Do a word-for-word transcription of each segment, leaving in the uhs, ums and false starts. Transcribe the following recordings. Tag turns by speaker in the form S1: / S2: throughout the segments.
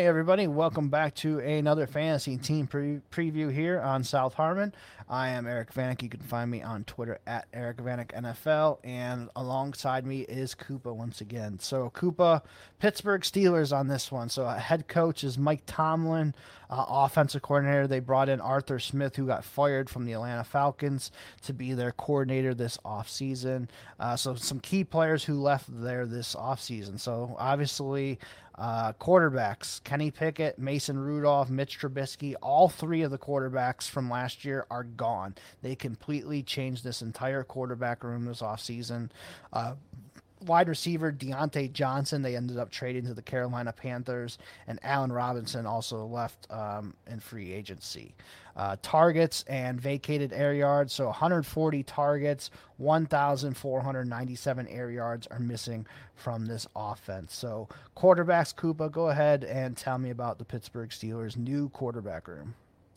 S1: Hey everybody, welcome back to another fantasy team pre- preview here on South Harmon. I am Eric Vanek. You can find me on Twitter at Eric Vanek N F L, and alongside me is Koopa once again. So Koopa, Pittsburgh Steelers on this one. So uh, head coach is Mike Tomlin, uh, offensive coordinator. They brought in Arthur Smith, who got fired from the Atlanta Falcons, to be their coordinator this offseason. Uh, so some key players who left there this offseason. So obviously. Uh, quarterbacks, Kenny Pickett, Mason Rudolph, Mitch Trubisky, all three of the quarterbacks from last year are gone. They completely changed this entire quarterback room this offseason. Uh, wide receiver Deontay Johnson, they ended up trading to the Carolina Panthers, and Allen Robinson also left um, in free agency. Uh, targets and vacated air yards, so one hundred forty targets, one thousand four hundred ninety-seven air yards are missing from this offense. So, quarterbacks, Koopa, go ahead and tell me about the Pittsburgh Steelers' new quarterback room.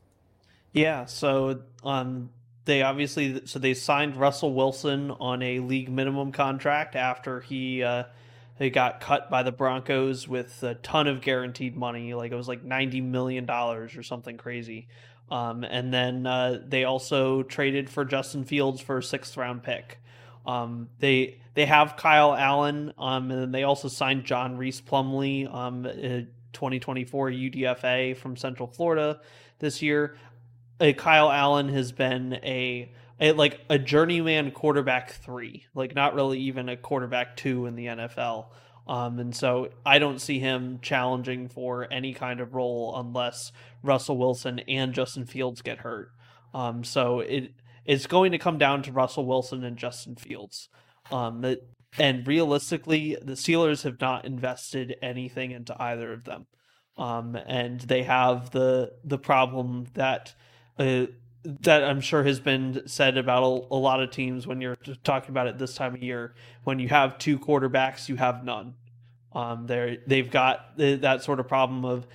S2: Yeah, so um they obviously so they signed Russell Wilson on a league minimum contract after he uh he got cut by the Broncos with a ton of guaranteed money, like it was like ninety million dollars or something crazy. Um and then uh they also traded for Justin Fields for a sixth round pick. Um they they have Kyle Allen, um and then they also signed John Reese Plumley, um a twenty twenty-four U D F A from Central Florida this year. uh, Kyle Allen has been a, a like a journeyman quarterback three, like not really even a quarterback two in the N F L. Um, and so I don't see him challenging for any kind of role unless Russell Wilson and Justin Fields get hurt. Um, so it it's going to come down to Russell Wilson and Justin Fields. Um, that, and realistically, the Steelers have not invested anything into either of them. Um, and they have the the problem that uh, that I'm sure has been said about a, a lot of teams when you're talking about it this time of year. When you have two quarterbacks, you have none. Um, they they've got that sort of problem of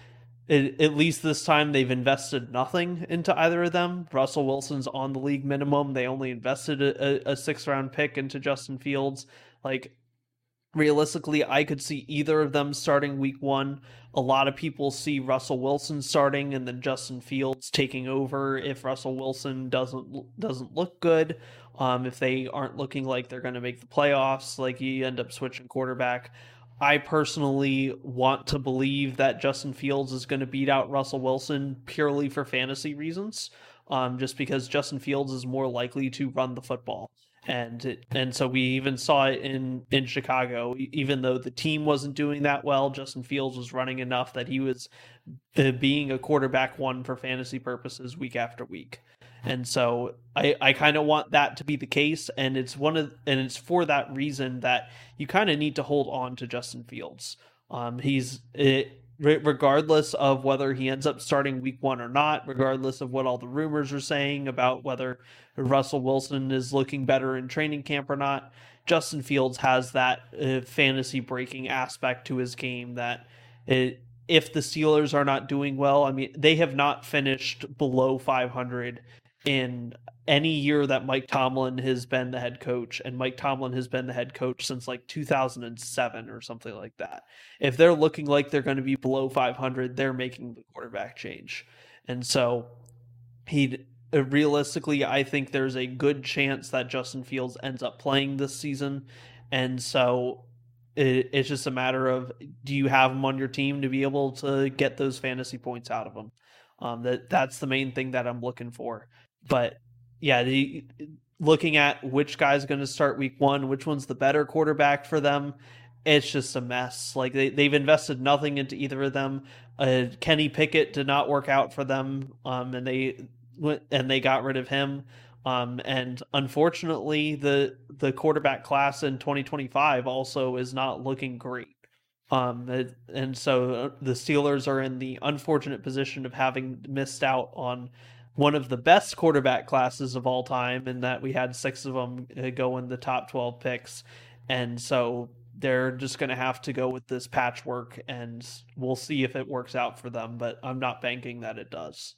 S2: at least this time they've invested nothing into either of them. Russell Wilson's on the league minimum. They only invested a, a six round pick into Justin Fields. Like realistically, I could see either of them starting week one. A lot of people see Russell Wilson starting and then Justin Fields taking over if Russell Wilson doesn't doesn't look good. Um, if they aren't looking like they're going to make the playoffs, like you end up switching quarterback. I personally want to believe that Justin Fields is going to beat out Russell Wilson purely for fantasy reasons, um, just because Justin Fields is more likely to run the football and it, and so we even saw it in in Chicago. Even though the team wasn't doing that well, Justin Fields was running enough that he was uh, being a quarterback one for fantasy purposes week after week. And so I I kind of want that to be the case, and it's one of and it's for that reason that you kind of need to hold on to Justin Fields. Um, he's it, regardless of whether he ends up starting week one or not, regardless of what all the rumors are saying about whether Russell Wilson is looking better in training camp or not, Justin Fields has that uh, fantasy breaking aspect to his game that it, if the Steelers are not doing well, I mean, they have not finished below five hundred in any year that Mike Tomlin has been the head coach, and Mike Tomlin has been the head coach since like two thousand seven or something like that. If they're looking like they're going to be below five hundred, they're making the quarterback change. And so he realistically, I think there's a good chance that Justin Fields ends up playing this season. And so it, it's just a matter of, do you have him on your team to be able to get those fantasy points out of him? Um, that that's the main thing that I'm looking for. But yeah, the, looking at which guy's going to start week one, which one's the better quarterback for them, it's just a mess. Like they, they've invested nothing into either of them. Uh, Kenny Pickett did not work out for them, um, and they and they got rid of him. Um, and unfortunately, the the quarterback class in twenty twenty-five also is not looking great. Um, and so the Steelers are in the unfortunate position of having missed out on one of the best quarterback classes of all time, in that we had six of them go in the top twelve picks. And so they're just going to have to go with this patchwork, and we'll see if it works out for them, but I'm not banking that it does.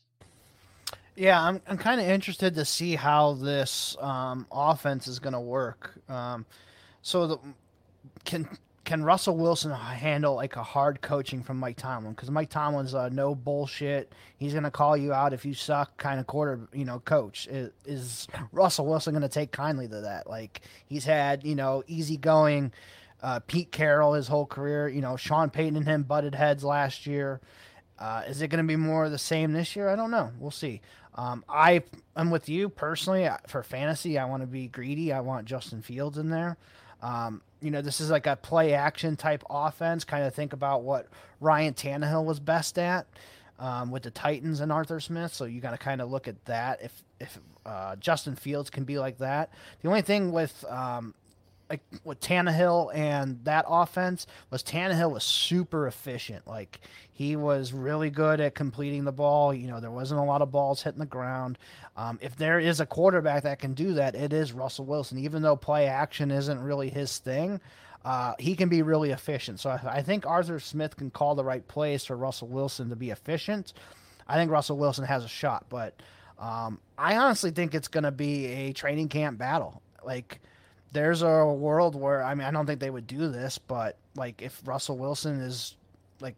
S1: Yeah, I'm I'm kind of interested to see how this um, offense is going to work. Um, so the can can Russell Wilson handle like a hard coaching from Mike Tomlin? Because Mike Tomlin's a no bullshit. He's gonna call you out if you suck kind of quarter, you know, coach. Is, is Russell Wilson gonna take kindly to that? Like he's had, you know, easygoing uh, Pete Carroll his whole career. You know, Sean Payton and him butted heads last year. Uh, is it going to be more of the same this year? I don't know. We'll see. Um, I am with you personally for fantasy. I want to be greedy. I want Justin Fields in there. Um, you know, this is like a play action type offense. Kind of think about what Ryan Tannehill was best at um, with the Titans and Arthur Smith. So you got to kind of look at that. If if uh, Justin Fields can be like that, the only thing with um, like with Tannehill and that offense was Tannehill was super efficient. Like he was really good at completing the ball. You know, there wasn't a lot of balls hitting the ground. Um, if there is a quarterback that can do that, it is Russell Wilson. Even though play action isn't really his thing, uh, he can be really efficient. So I, I think Arthur Smith can call the right plays for Russell Wilson to be efficient. I think Russell Wilson has a shot, but um, I honestly think it's going to be a training camp battle. Like, there's a world where, I mean, I don't think they would do this, but like if Russell Wilson is like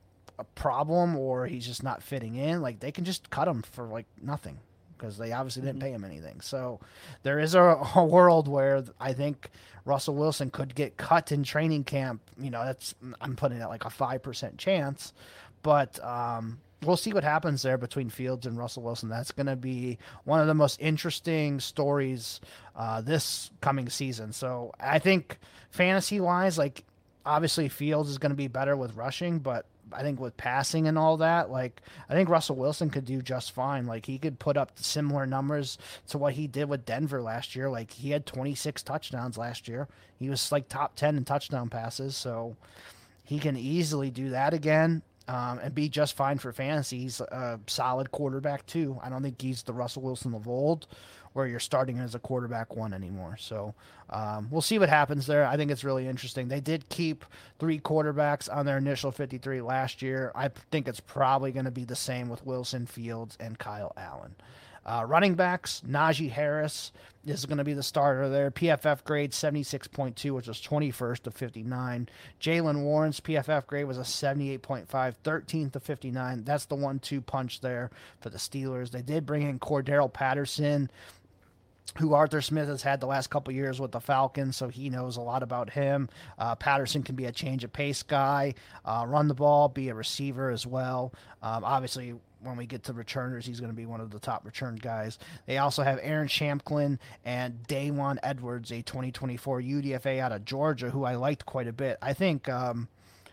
S1: a problem or he's just not fitting in, like they can just cut him for like nothing because they obviously didn't pay him anything. So there is a, a world where I think Russell Wilson could get cut in training camp. You know, that's, I'm putting it like a five percent chance, but, um, we'll see what happens there between Fields and Russell Wilson. That's going to be one of the most interesting stories uh, this coming season. So I think fantasy-wise, like obviously Fields is going to be better with rushing, but I think with passing and all that, like I think Russell Wilson could do just fine. Like he could put up similar numbers to what he did with Denver last year. Like he had twenty-six touchdowns last year. He was like top ten in touchdown passes. So he can easily do that again. Um, and be just fine for fantasy. He's a solid quarterback too. I don't think he's the Russell Wilson of old, where you're starting as a quarterback one anymore. So um, we'll see what happens there. I think it's really interesting. They did keep three quarterbacks on their initial fifty-three last year. I think it's probably going to be the same with Wilson, Fields, and Kyle Allen. Uh, running backs, Najee Harris is going to be the starter there. P F F grade seventy-six point two, which was twenty-first of fifty-nine. Jaylen Warren's P F F grade was a seventy-eight point five, thirteenth of fifty-nine. That's the one two punch there for the Steelers. They did bring in Cordero Patterson, who Arthur Smith has had the last couple years with the Falcons, so he knows a lot about him. Uh, Patterson can be a change of pace guy, uh, run the ball, be a receiver as well. Um, obviously, when we get to returners, he's going to be one of the top return guys. They also have Aaron Shamklin and Dawan Edwards, a twenty twenty-four U D F A out of Georgia, who I liked quite a bit. I think um,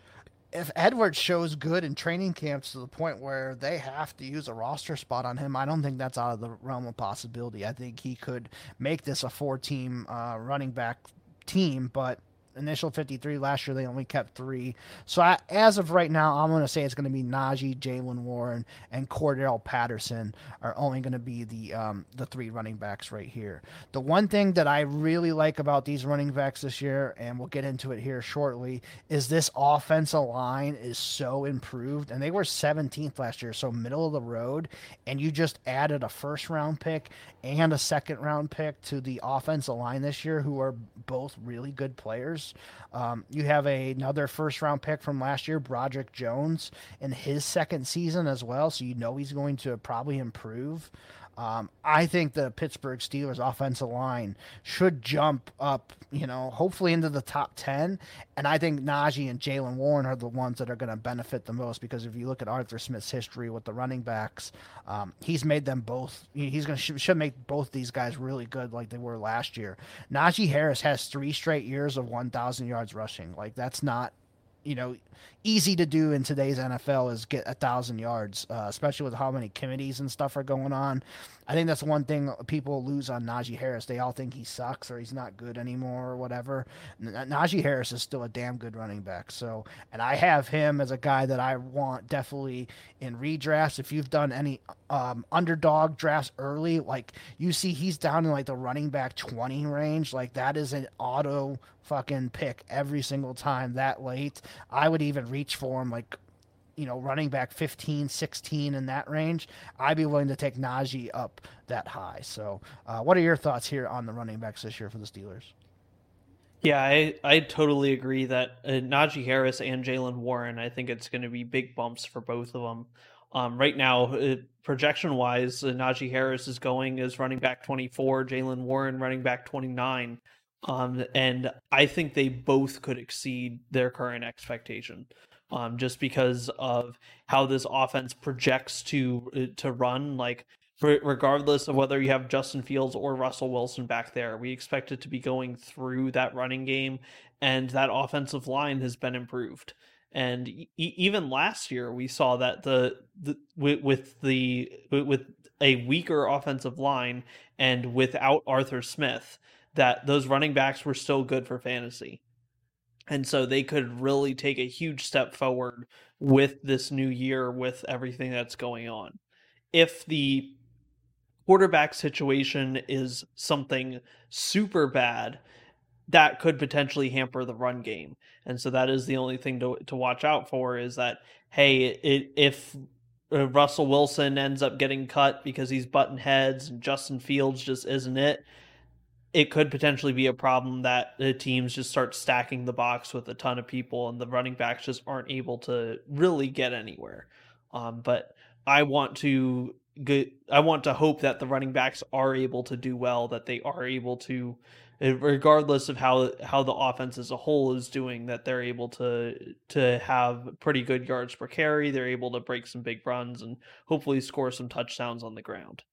S1: if Edwards shows good in training camps to the point where they have to use a roster spot on him, I don't think that's out of the realm of possibility. I think he could make this a four-team uh, running back team, but initial fifty-three last year, they only kept three. So I, as of right now, I'm going to say it's going to be Najee, Jaylen Warren, and Cordell Patterson are only going to be the um, the three running backs right here. The one thing that I really like about these running backs this year, and we'll get into it here shortly, is this offensive line is so improved. And they were seventeenth last year, so middle of the road, and you just added a first-round pick and a second-round pick to the offensive line this year, who are both really good players. Um, you have a, another first-round pick from last year, Broderick Jones, in his second season as well, so you know he's going to probably improve. Um, I think the Pittsburgh Steelers offensive line should jump up, you know, hopefully into the top ten. And I think Najee and Jaylen Warren are the ones that are going to benefit the most, because if you look at Arthur Smith's history with the running backs, um, he's made them both. He's going to should make both these guys really good, like they were last year. Najee Harris has three straight years of one thousand yards rushing. Like that's not, you know, easy to do in today's N F L is get a thousand yards, uh, especially with how many committees and stuff are going on. I think that's one thing people lose on Najee Harris. They all think he sucks or he's not good anymore or whatever. Najee Harris is still a damn good running back. So, and I have him as a guy that I want definitely in redrafts. If you've done any um, underdog drafts early, like you see he's down in like the running back twenty range. Like that is an auto fucking pick every single time that late. I would even reach for him like, you know, running back fifteen, sixteen in that range. I'd be willing to take Najee up that high. So uh, what are your thoughts here on the running backs this year for the Steelers?
S2: Yeah, I, I totally agree that uh, Najee Harris and Jalen Warren, I think it's going to be big bumps for both of them. Um, right now, uh, projection wise, uh, Najee Harris is going as running back twenty-four, Jalen Warren running back twenty-nine. Um, and I think they both could exceed their current expectation, um, just because of how this offense projects to uh, to run. Like, regardless of whether you have Justin Fields or Russell Wilson back there, we expect it to be going through that running game, and that offensive line has been improved. And e- even last year, we saw that the, the with, with the with a weaker offensive line and without Arthur Smith, that those running backs were still good for fantasy. And so they could really take a huge step forward with this new year, with everything that's going on. If the quarterback situation is something super bad, that could potentially hamper the run game. And so that is the only thing to to watch out for, is that, hey, it, if uh, Russell Wilson ends up getting cut because he's button heads and Justin Fields just isn't it, it could potentially be a problem that the teams just start stacking the box with a ton of people and the running backs just aren't able to really get anywhere. Um, but I want to get, I want to hope that the running backs are able to do well, that they are able to, regardless of how how the offense as a whole is doing, that they're able to to have pretty good yards per carry. They're able to break some big runs and hopefully score some touchdowns on the ground.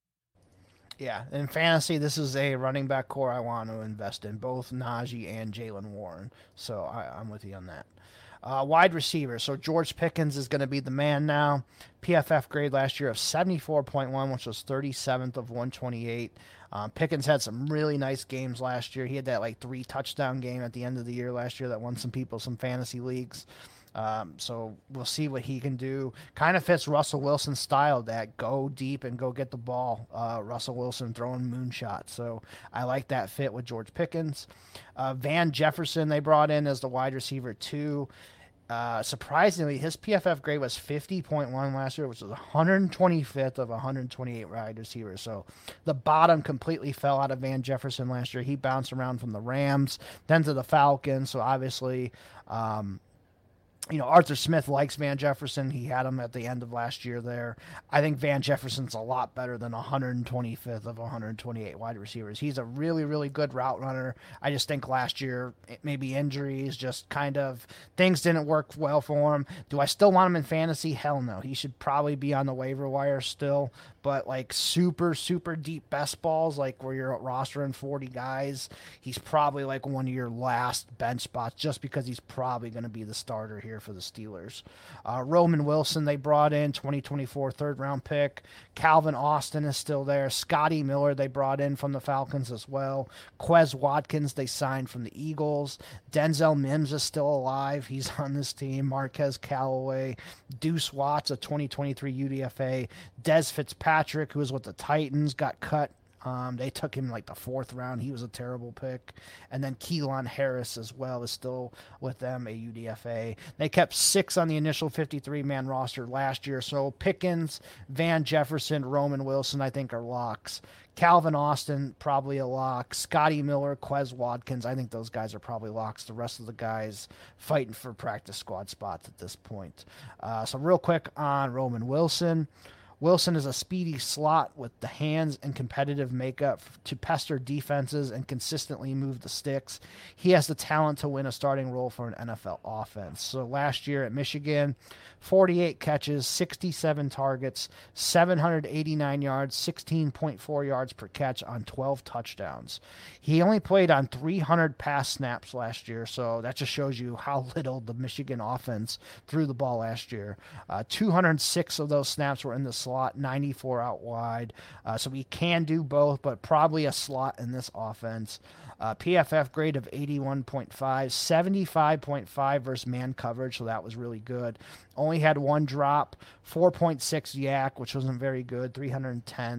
S1: Yeah, in fantasy, this is a running back core I want to invest in, both Najee and Jalen Warren. So I, I'm with you on that. Uh, wide receiver. So George Pickens is going to be the man now. P F F grade last year of seventy-four point one, which was thirty-seventh of one twenty-eight. Um, Pickens had some really nice games last year. He had that like three touchdown game at the end of the year last year that won some people some fantasy leagues. Um, so we'll see what he can do. Kind of fits Russell Wilson's style, that go deep and go get the ball. Uh, Russell Wilson throwing moonshots. So I like that fit with George Pickens. Uh, Van Jefferson they brought in as the wide receiver too. Uh, surprisingly, his P F F grade was fifty point one last year, which was one hundred twenty-fifth of one hundred twenty-eight wide receivers. So the bottom completely fell out of Van Jefferson last year. He bounced around from the Rams, then to the Falcons. So obviously, um, you know, Arthur Smith likes Van Jefferson. He had him at the end of last year there. I think Van Jefferson's a lot better than one hundred twenty-fifth of one hundred twenty-eight wide receivers. He's a really, really good route runner. I just think last year, maybe injuries, just kind of things didn't work well for him. Do I still want him in fantasy? Hell no. He should probably be on the waiver wire still. But like super, super deep best balls, like where you're rostering forty guys, he's probably like one of your last bench spots just because he's probably going to be the starter here for the Steelers. Uh, Roman Wilson they brought in, twenty twenty-four third round pick. Calvin Austin is still there. Scotty Miller they brought in from the Falcons as well. Quez Watkins they signed from the Eagles. Denzel Mims is still alive. He's on this team. Marquez Callaway. Deuce Watts, a twenty twenty-three U D F A. Dez Fitzpatrick, who was with the Titans, got cut. Um, they took him like the fourth round. He was a terrible pick. And then Keelan Harris as well is still with them, a U D F A. They kept six on the initial fifty-three man roster last year. So Pickens, Van Jefferson, Roman Wilson, I think are locks. Calvin Austin, probably a lock. Scotty Miller, Quez Watkins, I think those guys are probably locks. The rest of the guys fighting for practice squad spots at this point. Uh, so real quick on Roman Wilson. Wilson is a speedy slot with the hands and competitive makeup to pester defenses and consistently move the sticks. He has the talent to win a starting role for an N F L offense. So last year at Michigan, forty-eight catches, sixty-seven targets, seven hundred eighty-nine yards, sixteen point four yards per catch on twelve touchdowns. He only played on three hundred pass snaps last year, so that just shows you how little the Michigan offense threw the ball last year. Uh, two hundred six of those snaps were in the slot, ninety-four out wide. Uh, so he can do both, but probably a slot in this offense. Uh, P F F grade of eighty-one point five, seventy-five point five versus man coverage, so that was really good. Only had one drop, four point six yak, which wasn't very good, three hundred tenth.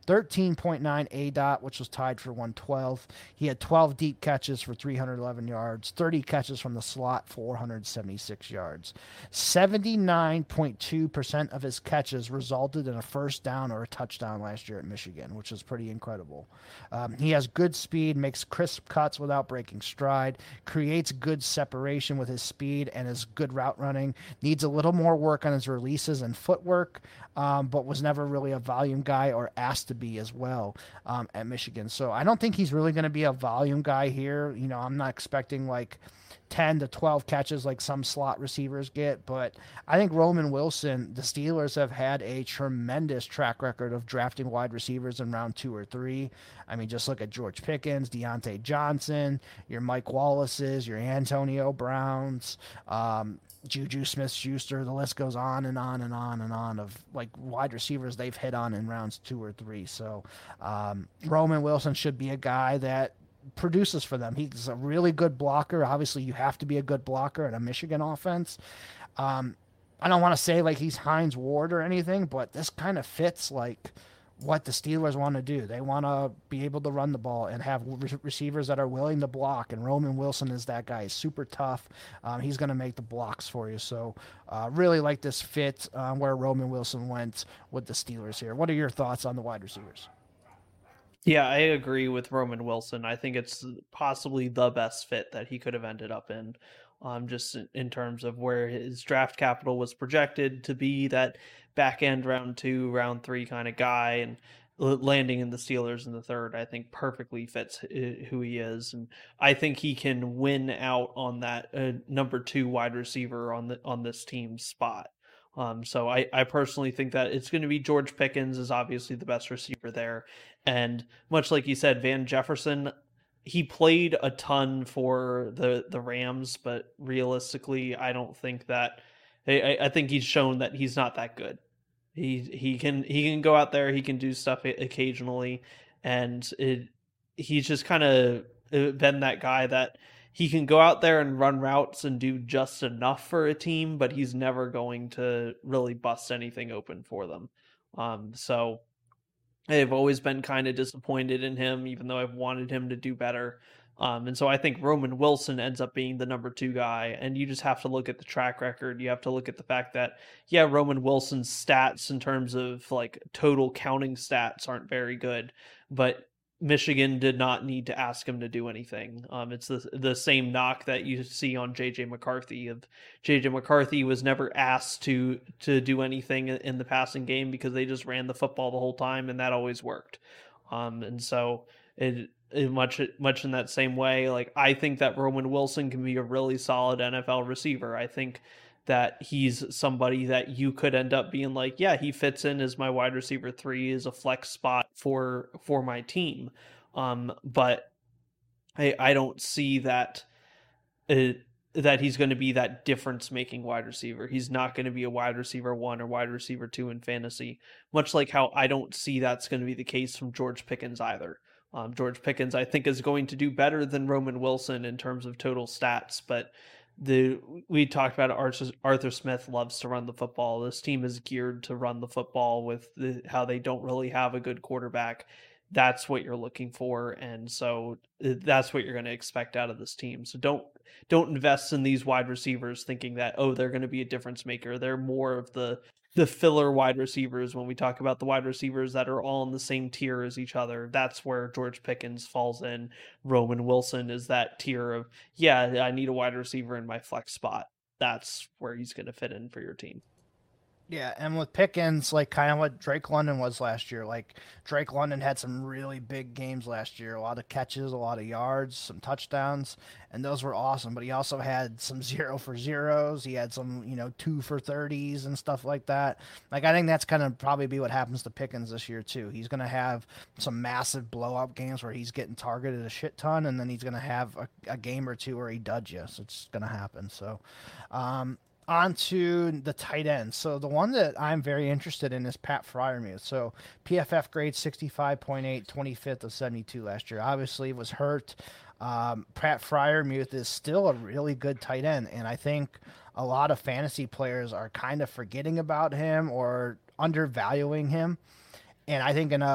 S1: thirteen point nine A D O T, which was tied for one twelve. He had twelve deep catches for three hundred eleven yards, thirty catches from the slot, four hundred seventy-six yards. seventy-nine point two percent of his catches resulted in a first down or a touchdown last year at Michigan, which is pretty incredible. Um, he has good speed, makes crisp cuts without breaking stride, creates good separation with his speed and his good route running, needs a little more work on his releases and footwork, um, but was never really a volume guy or asked to be as well um, at Michigan. So I don't think he's really going to be a volume guy here. You know, I'm not expecting like ten to twelve catches like some slot receivers get, but I think Roman Wilson, the Steelers have had a tremendous track record of drafting wide receivers in round two or three. I mean, just look at George Pickens, Deontay Johnson, your Mike Wallace's, your Antonio Browns, um, Juju Smith-Schuster, the list goes on and on and on and on of like wide receivers they've hit on in rounds two or three. So um, Roman Wilson should be a guy that produces for them. He's a really good blocker. Obviously, you have to be a good blocker in a Michigan offense. Um, I don't want to say like he's Hines Ward or anything, but this kind of fits like what the Steelers want to do. They want to be able to run the ball and have re- receivers that are willing to block, and Roman Wilson is that guy. He's super tough. Um, he's going to make the blocks for you. So uh, really like this fit um, where Roman Wilson went with the Steelers here. What are your thoughts on the wide receivers?
S2: Yeah, I agree with Roman Wilson. I think it's possibly the best fit that he could have ended up in, um, just in terms of where his draft capital was projected to be, that back end round two, round three kind of guy, and landing in the Steelers in the third, I think perfectly fits who he is. And I think he can win out on that uh, number two wide receiver on the on this team's spot. Um, so I, I personally think that it's going to be George Pickens is obviously the best receiver there. And much like you said, Van Jefferson, he played a ton for the, the Rams, but realistically, I don't think that I, I think he's shown that he's not that good. He he can he can go out there, he can do stuff occasionally, and it he's just kind of been that guy that he can go out there and run routes and do just enough for a team, but he's never going to really bust anything open for them. Um, so I've always been kind of disappointed in him, even though I've wanted him to do better. Um, and so I think Roman Wilson ends up being the number two guy, and you just have to look at the track record. You have to look at the fact that, yeah, Roman Wilson's stats in terms of like total counting stats aren't very good, but Michigan did not need to ask him to do anything. Um, it's the the same knock that you see on J J McCarthy. Of J J McCarthy was never asked to to do anything in the passing game because they just ran the football the whole time, and that always worked. Um, and so it, it much much in that same way, like I think that Roman Wilson can be a really solid N F L receiver. I think that he's somebody that you could end up being like, yeah, he fits in as my wide receiver three, is a flex spot for for my team. Um, but I I don't see that uh, that he's going to be that difference making wide receiver. He's not going to be a wide receiver one or wide receiver two in fantasy, much like how I don't see that's going to be the case from George Pickens either. Um, George Pickens, I think, is going to do better than Roman Wilson in terms of total stats, but The we talked about Arthur, Arthur Smith loves to run the football. This team is geared to run the football with the, how they don't really have a good quarterback. That's what you're looking for, and so that's what you're going to expect out of this team. So don't don't invest in these wide receivers thinking that, oh, they're going to be a difference maker. They're more of the the filler wide receivers. When we talk about the wide receivers that are all in the same tier as each other, that's where George Pickens falls in. Roman Wilson is that tier of, yeah, I need a wide receiver in my flex spot. That's where he's going to fit in for your team.
S1: Yeah, and with Pickens, like kind of what Drake London was last year. Like Drake London had some really big games last year, a lot of catches, a lot of yards, some touchdowns, and those were awesome. But he also had some zero for zeros. He had some, you know, two for thirties and stuff like that. Like I think that's kind of probably be what happens to Pickens this year too. He's going to have some massive blow up games where he's getting targeted a shit ton, and then he's going to have a, a game or two where he duds you. So it's going to happen. So, um, on to the tight end. So the one that I'm very interested in is Pat Freiermuth. So P F F grade sixty-five point eight, twenty-fifth of seventy-two last year. Obviously was hurt. Um, Pat Freiermuth is still a really good tight end, and I think a lot of fantasy players are kind of forgetting about him or undervaluing him. And I think in a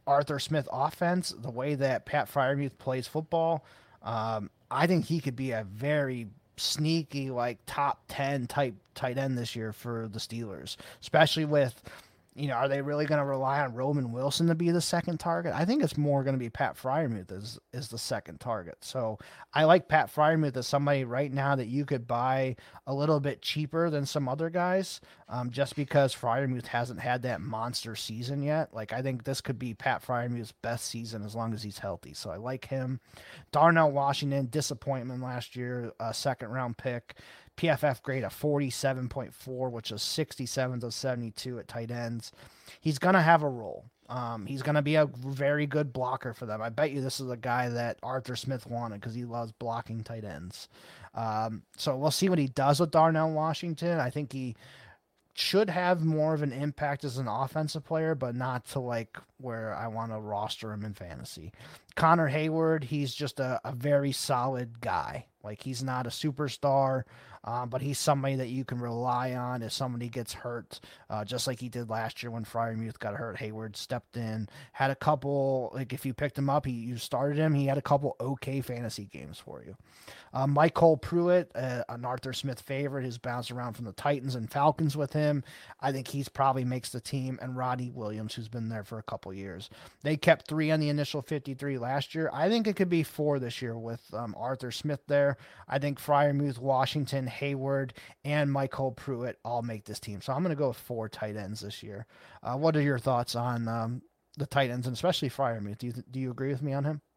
S1: Arthur Smith offense, the way that Pat Fryermuth plays football, um, I think he could be a very sneaky, like top ten type tight end this year for the Steelers, especially with, you know, are they really going to rely on Roman Wilson to be the second target? I think it's more going to be Pat Fryermuth as is the second target. So I like Pat Fryermuth as somebody right now that you could buy a little bit cheaper than some other guys, um, just because Fryermuth hasn't had that monster season yet. Like I think this could be Pat Fryermuth's best season as long as he's healthy. So I like him. Darnell Washington, disappointment last year, a second round pick. P F F grade of forty-seven point four, which is sixty-seven to seventy-two at tight ends. He's going to have a role. Um, he's going to be a very good blocker for them. I bet you this is a guy that Arthur Smith wanted because he loves blocking tight ends. Um, so we'll see what he does with Darnell Washington. I think he should have more of an impact as an offensive player, but not to like where I want to roster him in fantasy. Connor Hayward, he's just a, a very solid guy. Like he's not a superstar, um, but he's somebody that you can rely on if somebody gets hurt, uh, just like he did last year when Fryermuth got hurt. Hayward stepped in, had a couple, like if you picked him up, he you started him, he had a couple okay fantasy games for you. Uh, Michael Pruitt, uh, an Arthur Smith favorite, who's bounced around from the Titans and Falcons with him. I think he's probably makes the team. And Roddy Williams, who's been there for a couple years. They kept three on the initial fifty-three last year. I think it could be four this year with um, Arthur Smith there. I think Fryermuth, Washington, Hayward, and Michael Pruitt all make this team. So I'm going to go with four tight ends this year. Uh, what are your thoughts on um, the tight ends, and especially Fryermuth? Do you, do you agree with me on him?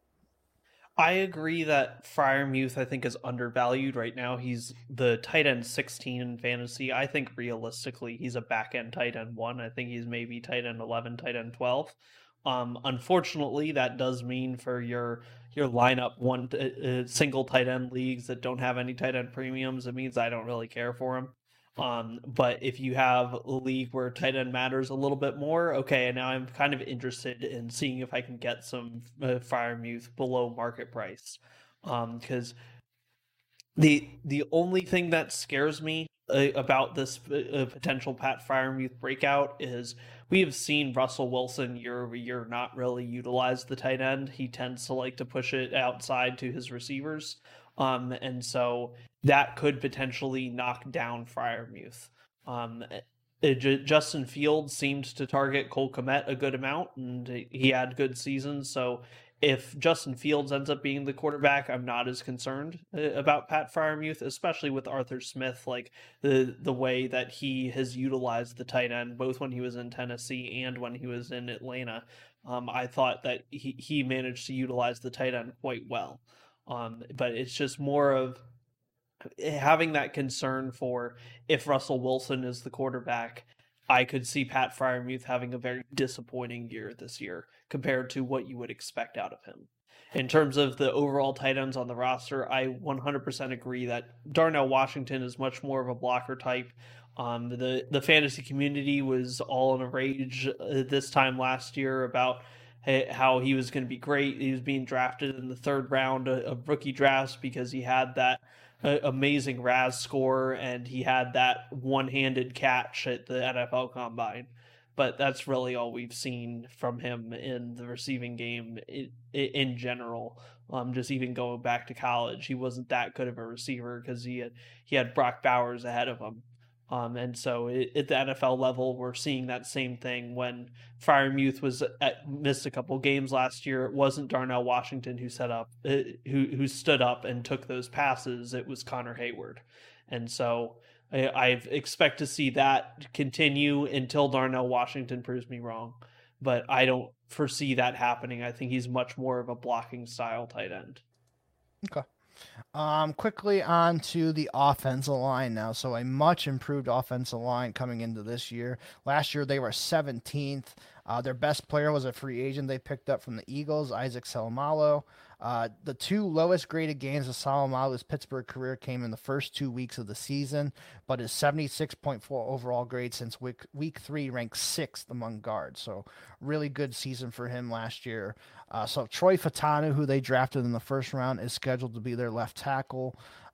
S2: I agree that Fryermuth, I think, is undervalued right now. He's the tight end sixteen in fantasy. I think realistically, he's a back end tight end one. I think he's maybe tight end eleven, tight end twelve. Um, unfortunately, that does mean for your your lineup one uh, single tight end leagues that don't have any tight end premiums, it means I don't really care for him. Um, but if you have a league where tight end matters a little bit more, okay, now I'm kind of interested in seeing if I can get some uh, Fryermuth below market price. Um, because the the only thing that scares me uh, about this uh, potential Pat Fryermuth breakout is we have seen Russell Wilson year over year not really utilize the tight end. He tends to like to push it outside to his receivers. Um, and so that could potentially knock down Fryermuth. Um, it, Justin Fields seemed to target Cole Kmet a good amount, and he had good seasons. So if Justin Fields ends up being the quarterback, I'm not as concerned about Pat Fryermuth, especially with Arthur Smith, like the the way that he has utilized the tight end, both when he was in Tennessee and when he was in Atlanta. Um, I thought that he, he managed to utilize the tight end quite well. Um, but it's just more of having that concern for if Russell Wilson is the quarterback, I could see Pat Fryermuth having a very disappointing year this year compared to what you would expect out of him. In terms of the overall tight ends on the roster, I one hundred percent agree that Darnell Washington is much more of a blocker type. Um, the, the fantasy community was all in a rage uh, this time last year about how he was going to be great. He was being drafted in the third round of rookie drafts because he had that uh, amazing R A S score and he had that one-handed catch at the N F L Combine. But that's really all we've seen from him in the receiving game in, in general. Um, just even going back to college, he wasn't that good of a receiver because he had he had Brock Bowers ahead of him. Um, and so it, at the N F L level, we're seeing that same thing. When Fryermuth was at, missed a couple games last year, it wasn't Darnell Washington who set up, uh, who who stood up and took those passes. It was Connor Hayward, and so I, I expect to see that continue until Darnell Washington proves me wrong. But I don't foresee that happening. I think he's much more of a blocking style tight end.
S1: Okay. Um, quickly on to the offensive line now. So a much improved offensive line coming into this year. Last year they were seventeenth. Uh, their best player was a free agent they picked up from the Eagles, Isaac Seumalo. Uh, the two lowest graded games of Seumalo's Pittsburgh career came in the first two weeks of the season, but his seventy-six point four overall grade since week, week three ranks sixth among guards. So really good season for him last year. Uh, so Troy Fatanu, who they drafted in the first round, is scheduled to be their left tackle.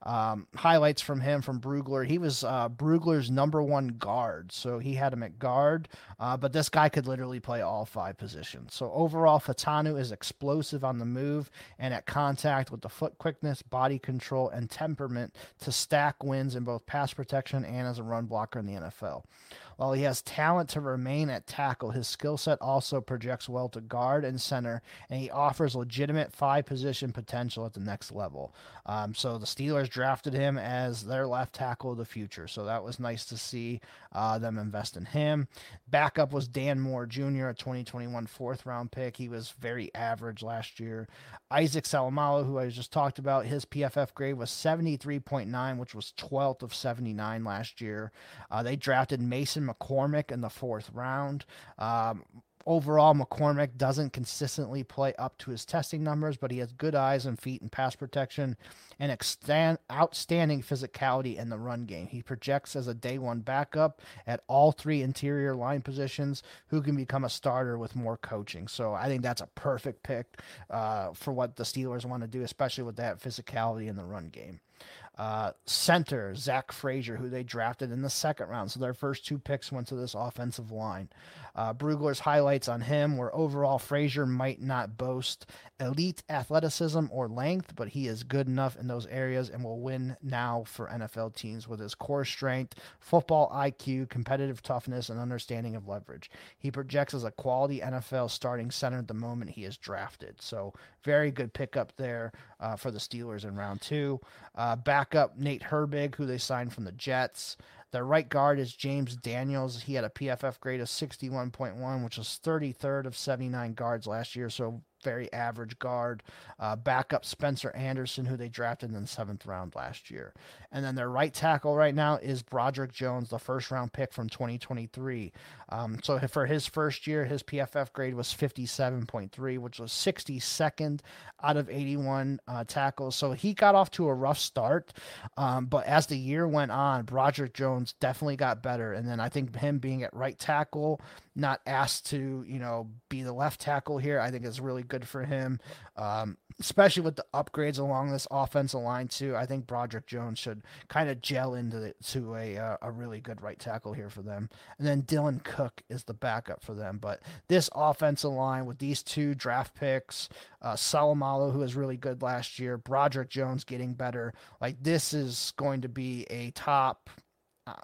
S1: Um, highlights from him from Brugler. He was uh, Brugler's number one guard, so he had him at guard. Uh, but this guy could literally play all five positions. So overall, Fatanu is explosive on the move and at contact with the foot quickness, body control, and temperament to stack wins in both pass protection and as a run blocker in the N F L. While he has talent to remain at tackle, his skill set also projects well to guard and center, and he offers legitimate five position potential at the next level. Um, so the Steelers drafted him as their left tackle of the future. So that was nice to see uh, them invest in him. Backup was Dan Moore Junior, a twenty twenty-one fourth round pick. He was very average last year. Isaac Salamalo, who I just talked about, his P F F grade was seventy-three point nine, which was twelfth of seventy-nine last year. Uh, they drafted Mason McCormick in the fourth round. Um, Overall, McCormick doesn't consistently play up to his testing numbers, but he has good eyes and feet and pass protection and extend, outstanding physicality in the run game. He projects as a day one backup at all three interior line positions who can become a starter with more coaching. So I think that's a perfect pick uh, for what the Steelers want to do, especially with that physicality in the run game. Uh, center, Zach Frazier, who they drafted in the second round. So their first two picks went to this offensive line. Uh, Brugler's highlights on him were overall Frazier might not boast elite athleticism or length, but he is good enough in those areas and will win now for N F L teams with his core strength, football I Q, competitive toughness, and understanding of leverage. He projects as a quality N F L starting center at the moment he is drafted. So very good pickup there uh, for the Steelers in round two. Uh, backup Nate Herbig, who they signed from the Jets. Their right guard is James Daniels. He had a P F F grade of sixty-one point one, which was thirty-third of seventy-nine guards last year, so very average guard. Uh, backup Spencer Anderson, who they drafted in the seventh round last year. And then their right tackle right now is Broderick Jones, the first round pick from twenty twenty-three. Um, so for his first year, his P F F grade was fifty-seven point three, which was sixty-second out of eighty-one uh, tackles. So he got off to a rough start, um, but as the year went on, Broderick Jones definitely got better. And then I think him being at right tackle, not asked to, you know, be the left tackle here, I think is really good for him, um, especially with the upgrades along this offensive line too. I think Broderick Jones should kind of gel into the, to a uh, a really good right tackle here for them. And then Dylan Cook is the backup for them. But this offensive line with these two draft picks, uh, Salamalo, who was really good last year, Broderick Jones getting better, like this is going to be a top uh,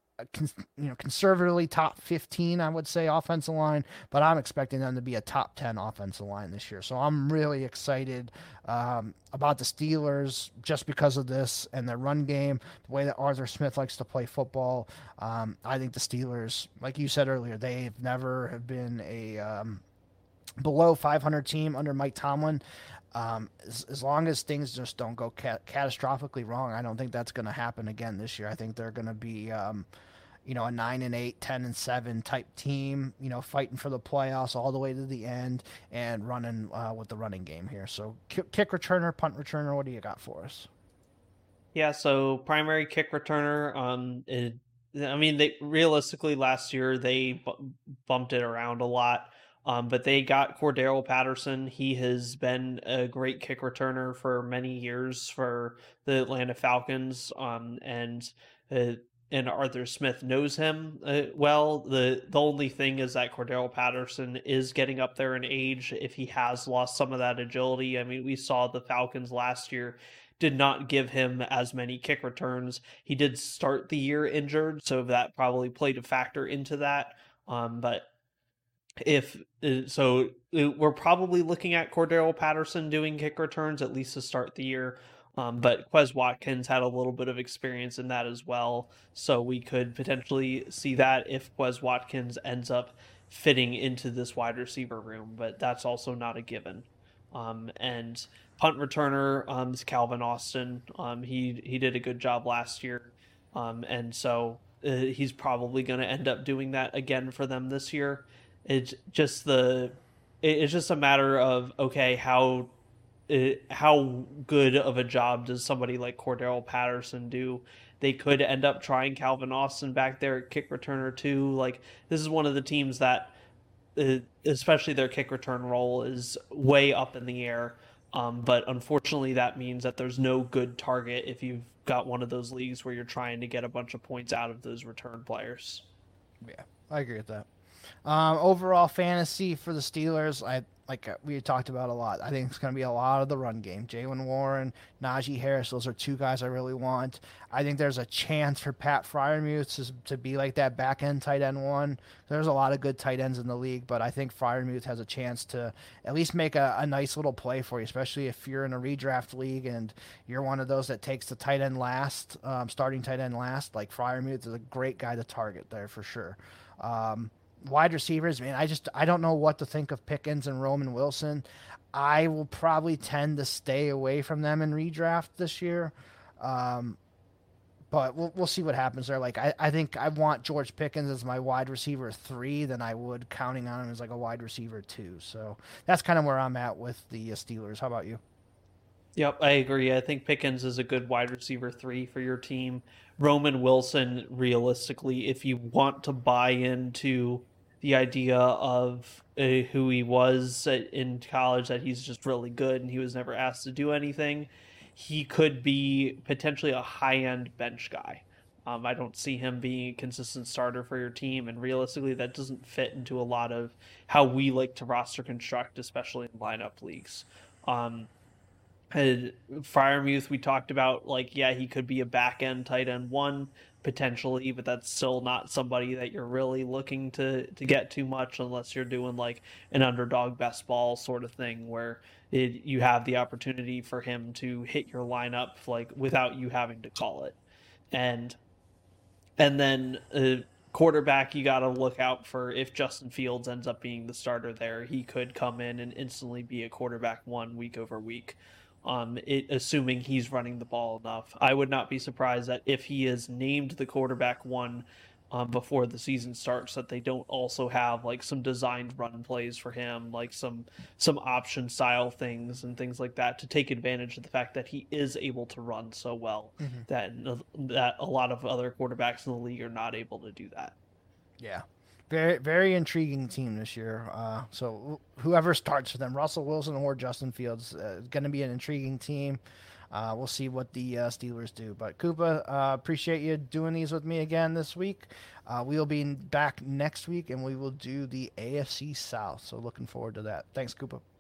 S1: you know, conservatively top fifteen, I would say, offensive line, but I'm expecting them to be a top ten offensive line this year. So I'm really excited um, about the Steelers just because of this and their run game, the way that Arthur Smith likes to play football. Um, I think the Steelers, like you said earlier, they've never have been a um, below five hundred team under Mike Tomlin. Um, as, as long as things just don't go ca- catastrophically wrong, I don't think that's going to happen again this year. I think they're going to be, um, you know, a nine and eight, ten and seven type team, you know, fighting for the playoffs all the way to the end and running uh, with the running game here. So kick, kick returner, punt returner, what do you got for us?
S2: Yeah, so primary kick returner. Um, it, I mean, they realistically last year they bu- bumped it around a lot. Um, but they got Cordero Patterson. He has been a great kick returner for many years for the Atlanta Falcons. Um, and uh, and Arthur Smith knows him uh, well. The the only thing is that Cordero Patterson is getting up there in age. If he has lost some of that agility, I mean, we saw the Falcons last year did not give him as many kick returns. He did start the year injured, so that probably played a factor into that. Um, but if so, we're probably looking at Cordero Patterson doing kick returns at least to start the year. Um, but Quez Watkins had a little bit of experience in that as well, so we could potentially see that if Quez Watkins ends up fitting into this wide receiver room. But that's also not a given. Um, and punt returner um, is Calvin Austin. Um, he he did a good job last year, um, and so uh, he's probably going to end up doing that again for them this year. It's just the it's just a matter of okay, how it, how good of a job does somebody like Cordero Patterson do? They could end up trying Calvin Austin back there at kick returner too. Like this is one of the teams that, uh, especially their kick return role, is way up in the air. Um, but unfortunately, that means that there's no good target if you've got one of those leagues where you're trying to get a bunch of points out of those return players.
S1: Yeah, I agree with that. Um, overall fantasy for the Steelers, I like uh, we talked about a lot. I think it's going to be a lot of the run game. Jaylen Warren, Najee Harris, those are two guys I really want. I think there's a chance for Pat Freiermuth to, to be like that back end tight end one. There's a lot of good tight ends in the league, but I think Freiermuth has a chance to at least make a, a nice little play for you, especially if you're in a redraft league and you're one of those that takes the tight end last, um, starting tight end last. Like Freiermuth is a great guy to target there for sure. Um, Wide receivers, man, I just I don't know what to think of Pickens and Roman Wilson. I will probably tend to stay away from them in redraft this year, um, but we'll we'll see what happens there. Like I, I think I want George Pickens as my wide receiver three than I would counting on him as like a wide receiver two. So that's kind of where I'm at with the Steelers. How about you?
S2: Yep, I agree. I think Pickens is a good wide receiver three for your team. Roman Wilson, realistically, if you want to buy into the idea of uh, who he was at, in college, that he's just really good and he was never asked to do anything, he could be potentially a high-end bench guy. Um, I don't see him being a consistent starter for your team, and realistically, that doesn't fit into a lot of how we like to roster construct, especially in lineup leagues. Um, and Freiermuth, we talked about, like, yeah, he could be a back end tight end one potentially, but that's still not somebody that you're really looking to to get too much unless you're doing like an underdog best ball sort of thing where it, you have the opportunity for him to hit your lineup like without you having to call it. And and then uh, quarterback, you got to look out for if Justin Fields ends up being the starter there, he could come in and instantly be a quarterback one week over week. Um, it, assuming he's running the ball enough. I would not be surprised that if he is named the quarterback one um, before the season starts, that they don't also have like some designed run plays for him, like some some option style things and things like that to take advantage of the fact that he is able to run so well mm-hmm. that that a lot of other quarterbacks in the league are not able to do that.
S1: Yeah. Very, very intriguing team this year. Uh, so whoever starts for them, Russell Wilson or Justin Fields, uh, is going to be an intriguing team. Uh, we'll see what the uh, Steelers do. But Koopa, uh, appreciate you doing these with me again this week. Uh, we'll be back next week, and we will do the A F C South. So looking forward to that. Thanks, Koopa.